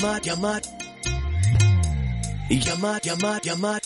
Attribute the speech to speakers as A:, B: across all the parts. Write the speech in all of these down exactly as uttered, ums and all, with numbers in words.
A: Yamat, Yamat, Yamat, Yamat, Yamat.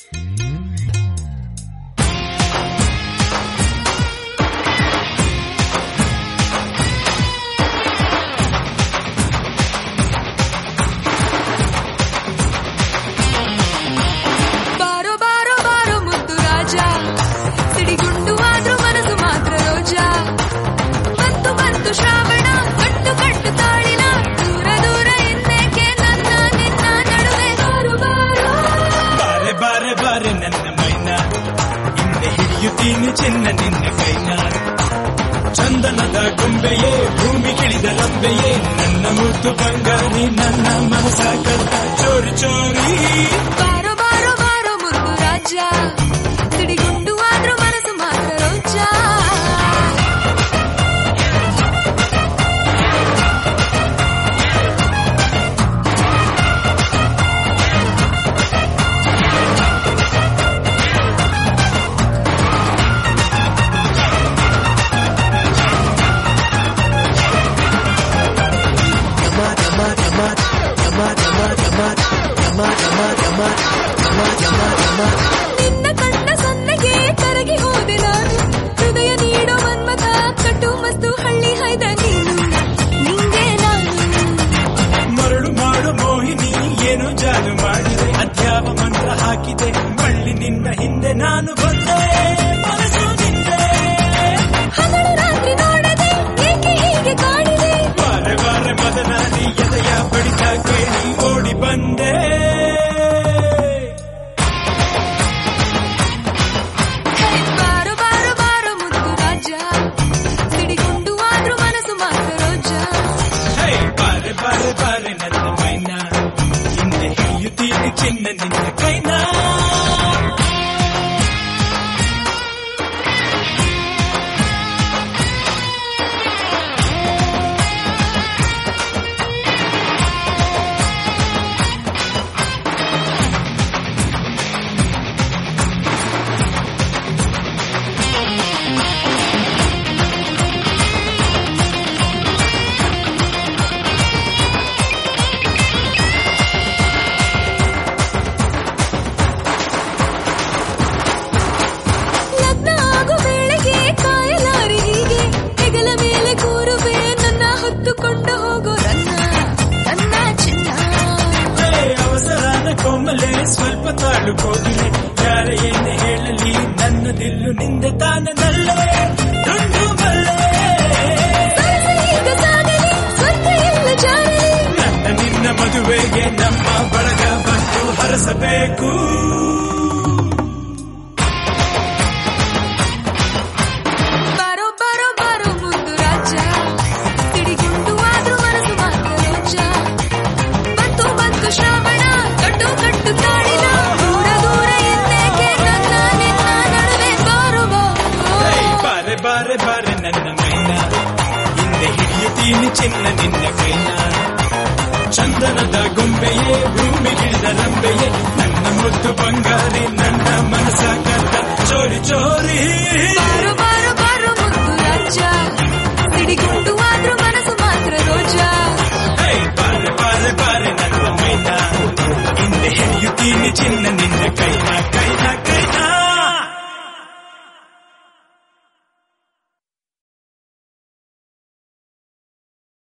B: ಬಾರೋ ಬಾರೋ ಬಾರೋ ಮುದ್ದು ರಾಜ, ಸಿಡಿಗುಂಡು ಆದ್ರೂ ಮನಸ್ಸು ಮಾತ್ರ ರೋಜಾ. ಬಂತು ಬಂತು ಶ್ರಾವಣ, ಕಟ್ಟು ಕಟ್ಟು ತಾಳಿನ, ದೂರ ದೂರ ಇನ್ನೇಕೆ ನನ್ನ ನಿನ್ನ ನಡುವೆ. ಬಾರು ಬಾರೋ
C: ಬಾರೆ ಬಾರೆ ಬಾರೆ ನನ್ನ ಮೈನ, ಹಿಂದೆ ಹಿಡಿಯುತ್ತೀನಿ ಚಿನ್ನ ನಿನ್ನ ಕೈನ. ಚಂದನದ ಗೊಂಬೆಯೇ, ಭೂಮಿಗಿಳಿದ ರಂಬೆಯೇ, ನನ್ನ ಮುದ್ದು ಬಂಗಾರಿ, ನನ್ನ ಮನಸ ಕದ್ದ ಚೋರಿ ಚೋರಿ.
B: ಬಾರೋ ಬಾರೋ ಬಾರೋ ಮುದ್ದು ರಾಜ, ಸಿಡಿಗುಂಡು ಆದ್ರೂ ಮನಸ್ಸು ಮಾತ್ರ ರೋಜಾ. ನಿನ್ನ ಕಣ್ಣ ಸನ್ನೆಗೆ ಕರಗಿ ಹೋದೆ ನಾನು, ಹೃದಯ ನೀಡೋ ಮನ್ಮಥ, ಕಟ್ಟು ಮಸ್ತು ಹಳ್ಳಿ ಹೈದ ನೀನು, ನಿಂಗೆ ನಾನು.
C: ಮರಳು ಮಾಡು ಮೋಹಿನಿ, ಏನು ಜಾನು ಮಾಡಿದೆ, ಅದ್ಯಾವ ಮಂತ್ರ ಹಾಕಿದೆ, ಮಳ್ಳಿ ನಿನ್ನ ಹಿಂದೆ ನಾನು ಬಂದೆ, ಮನಸ್ಸು ನಿಂದೆ.
B: ಹಗಲು ರಾತ್ರಿ ನೋಡದೆ ಏಕೆ ಹೀಗೆ ಕಾಡಿದೆ,
C: ಬಾರೆ ಬಾರೆ ಮದನಾದಿ, ಎದೆಯ ಬಡಿತ ಕೇಳಿ ಓಡಿ ಬಂದೆ.
B: ಬಾರೋ ಬಾರೋ ಬಾರೋ ಮುದ್ದು ರಾಜ, ಸಿಡಿಗುಂಡು ಆದ್ರೂ ಮನಸ್ಸು ಮಾತ್ರ ರೋಜಾ.
C: ಹೇ ಬಾರೆ ಬಾರೆ ಬಾರೆ ನನ್ನ ಮೈನ, ಹಿಂದೆ ಹಿಡಿಯುತ್ತೀನಿ ಚಿನ್ನ ನಿನ್ನ ಕೈನ. ಲಗ್ನ ಆಗೋ ವೇಳೆಗೆ ಕಾಯಲಾರಿ ಹೀಗೆ, ಹೆಗಲ ಮೇಲೆ ಕೂರುವೆ ನನ್ನ ಹೊತ್ತುಕೊಂಡು ಹೋಗೋ ನನ್ನ ನನ್ನ ಚಿನ್ನ. ಹೇ ಅವಸರನ ಕೋಮಲೆ, ಸ್ವಲ್ಪ ತಾಳು ಕೋಗಿಲೆ, ಯಾರ ಏನೇ ಹೇಳಲಿ ನನ್ನ ದಿಲ್ಲು ನಿಂದೆ ತಾನದಲ್ಲೇ ದುಂಡು ಬಲ್ಲೆ.
B: ಸರಸ ಈಗ ಸಾಗಲಿ, ಸ್ವರ್ಗ ಎಲ್ಲ ಜಾರಲಿ,
C: ನನ್ನ ನಿನ್ನ ಮದುವೆಗೆ ನಮ್ಮ ಬಳಗ ಬಂದು ಹರಸಬೇಕು.
B: ಬಾರೋ ಬಾರೋ ಬಾರೋ ಮುದ್ದು ರಾಜ, ಸಿಡಿಗುಂಡು ಆದ್ರೂ ಮನಸ್ಸು ಮಾತ್ರ ರೋಜಾ. ಬಂತು ಬಂತು ಶ್ರಾವಣ, ಕಟ್ಟು ಕಟ್ಟು ತಾಳಿನ, ದೂರ ದೂರ ಇನ್ನೇಕೆ ನನ್ನ ನಿನ್ನ ನಡುವೆ. ಬಾರೋ
C: ಹೇ
B: ಬಾರೋ
C: ಬಾರೆ ಬಾರೆ ಬಾರೆ ನನ್ನ ಮೈನ, ಹಿಂದೆ ಹಿಡಿಯುತ್ತೀನಿ ಚಿನ್ನ ನಿನ್ನ ಕೈನ. ಚಂದನದ ಗೊಂಬೆಯೇ, ಭೂಮಿಗಿಳಿದ ರಂಬೆಯೇ, ನನ್ನ ಮುದ್ದು ಬಂಗಾರಿ, ನನ್ನ ಮನಸ ಕದ್ದ ಚೋರಿ ಚೋರಿ.
B: ಬಾರೋ ಬಾರೋ ಬಾರೋ ಮುದ್ದು ರಾಜ, ಸಿಡಿಗುಂಡು ಆದ್ರೂ ಮನಸ್ಸು ಮಾತ್ರ ರೋಜಾ.
C: ಹೇ ಬಾರೆ ಬಾರೆ ಬಾರೆ ನನ್ನ ಮೈನ, ಹಿಂದೆ ಹಿಡಿಯುತ್ತೀನಿ ಚಿನ್ನ ನಿನ್ನ ಕೈನ.